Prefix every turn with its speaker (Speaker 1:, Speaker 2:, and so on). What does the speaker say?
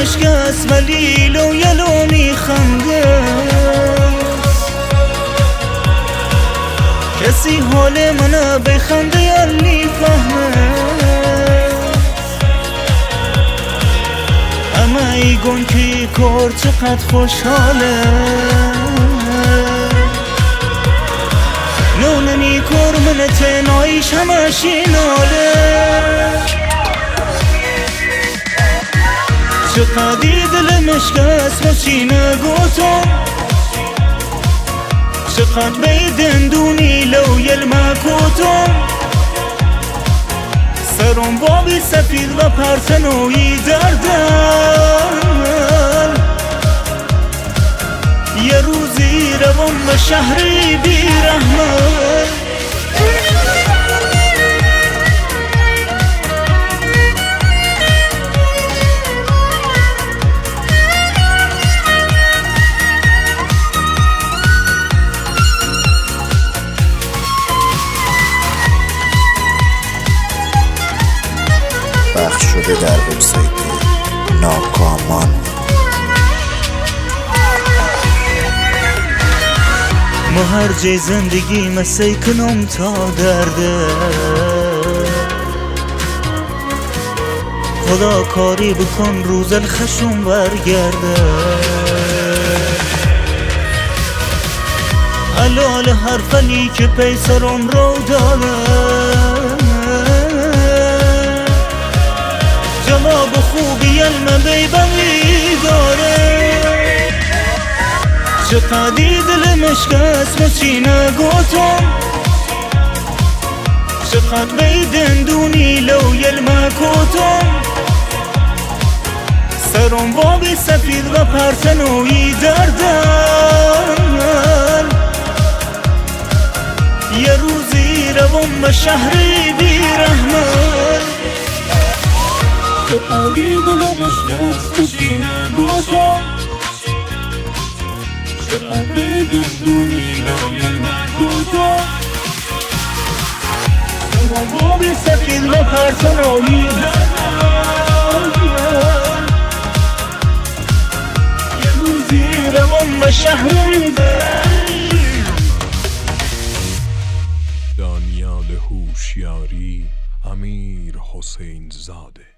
Speaker 1: مشکست ولی لو یلو میخنده. کسی حال منو بخنده یلی فهمه. اما ایگون که کار چقدر خوشحاله. نوننی کار من تنهاییش همشی ناله. چقدی دلمش کس مچی نگوتم. چقدر بیدندونی لو یلمکوتم. سرم بابی سفید و پرتنوی دردن. یه روزی روم به شهری بیرحمت.
Speaker 2: پخش شده در وبسایت ناکامان.
Speaker 1: ما هر جای زندگی مسیح کنم تا درده. خدا کاری بکن روز الخشم برگرده. علال هر فنی که پیسرم رو داده. جواب خوبی علم بیبنی داره. چقدی دلمش کس مچی نگوتم. چقدر بیدندونی لو یلمکوتم. سرم بابی سفید و پرتنوی دردن. یه روزی روم به شهری بیرحمت.
Speaker 3: چقدی دلمش کس مچی نگوتم. چقدر بیدندونی لو یلمکوتم. سرم بابی سفید و پرتنوی دردن. یه روزی روم به شهری
Speaker 4: دانیال هوشیاری، امیر حسین زاده.